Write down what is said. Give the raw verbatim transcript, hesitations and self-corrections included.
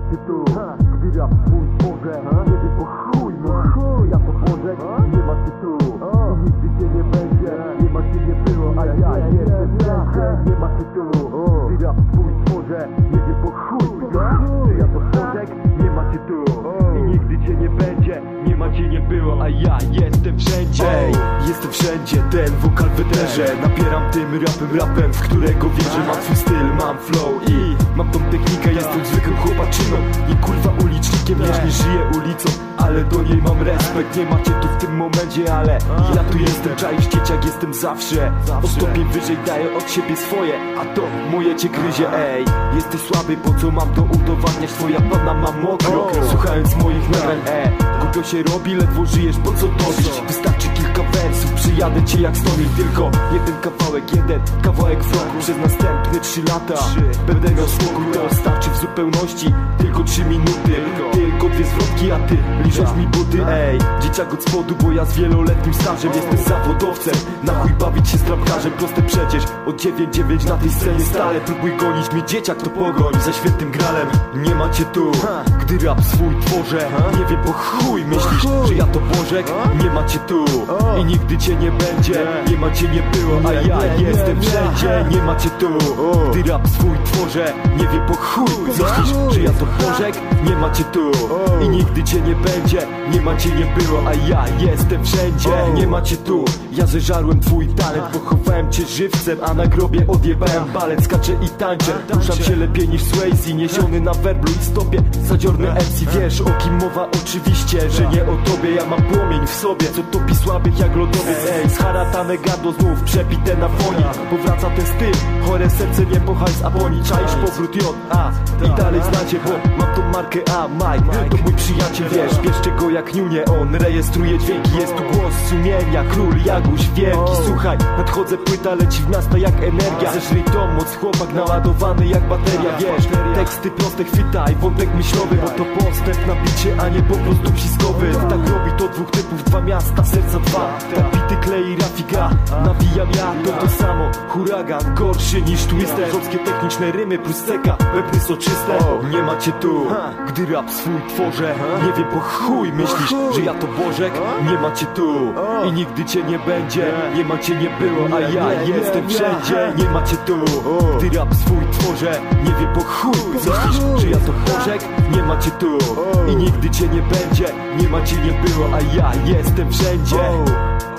macie tu, gdy rap swój tworzę, nie wie po chuj, no chuj, ja to porzek, nie macie tu i nigdy cię nie będzie, nie macie, nie było, a ja jestem wszędzie, nie macie tu, gdy rap swój tworzę, nie wie po chuj, że ja to porzek, nie macie tu i nigdy cię nie będzie, nie macie, nie było, a ja jestem wszędzie. Ej, jestem wszędzie, ten wokal wydrze. Napieram tym rapem, rapem, w którego wierzę. Mam swój styl, mam flow i mam tą technikę. Jestem zwykłym chłopaczyną i kurwa ulicznikiem. Wiesz, nie żyję ulicą, ale do niej mam respekt. Nie macie tu w tym momencie, ale ja tu jestem. Czaisz dzieciak, jestem zawsze o stopień wyżej, daję od siebie swoje, a to moje cię gryzie. Ej, jesteś słaby, po co mam to udowadniać? Twoja pana ma mokro, słuchając moich nagrań. E, głupio się robi, ledwo żyjesz, po co to robić? Wystarczy kilka wersów, przyjadę cię jak stolik. Tylko jeden kawałek, jeden kawałek w roku. Przez następne trzy lata będę miał spokój, to starczy w zupełności. Tylko trzy minuty, tylko dwie zwrotki, a ty liżesz mi buty. Ej, dzieciak od spodu, bo ja z wieloletnim stażem jestem zawodowcem. Na chuj bawić się z trampkarzem, proste przecież. Od dziewięć dziewięć na tej scenie stale. Próbuj gonić mnie, dzieciak, to pogoń za świętym gralem. Nie macie tu, gdy rap swój tworzę. Nie wiem po chuj myślisz, że ja to Bożek. Nie macie tu i nigdy cię nie będzie, nie macie, nie było, a ja jestem wszędzie. Nie macie tu, gdy rap swój tworzę. Nie wiem po chuj myślisz, że ja to Bożek. Nie macie tu i nigdy cię nie będzie, nie macie, nie było, a ja jestem wszędzie. Nie macie tu, ja zeżarłem twój talent, pochowałem cię żywcem, a na grobie odjebałem balet. Skaczę i tańczę, ruszam się lepiej niż Swayze, niesiony na werblu i stopie zadziorny M C. Wiesz o kim mowa? Oczywiście, że nie o tobie. Ja mam płomień w sobie, co topi słabych jak lodowiec. Ej, zharatane gardło znów przepite na foni. Powraca ten styl, chore serce nie po hajs, a boni. Czaisz powrót J, A i dalej znacie, bo mam tą markę A. Mike, to mój przyjaciel, wiesz, bierzcie go jak niunie. On rejestruje dźwięki, jest tu głos sumienia. Król Jaguś wielki, słuchaj, nadchodzę, płyta leci w miasta jak energia. Zeżryj to moc, chłopak naładowany jak bateria. Wiesz, teksty proste, chwytaj wątek myślowy, bo to postęp na bicie, a nie po prostu wciskowy. Tak robi to dwóch typów, dwa miasta, serca dwa. Tak bity klei Rafika, nawijam ja, to to samo. Huragan, gorszy niż Twister. Żorskie techniczne rymy plus seka, wepny soczyste. Nie macie tu, gdy rap swój tworzę. Nie wiem po chuj myślisz, że ja to Bożek. Nie macie tu i nigdy cię nie będzie, nie macie, nie było, a ja jestem wszędzie. Nie macie tu, gdy rap swój tworzę. Nie wiem po chuj myślisz, że ja to Bożek. Nie macie tu i nigdy cię nie będzie, nie macie, nie było, a ja jestem wszędzie.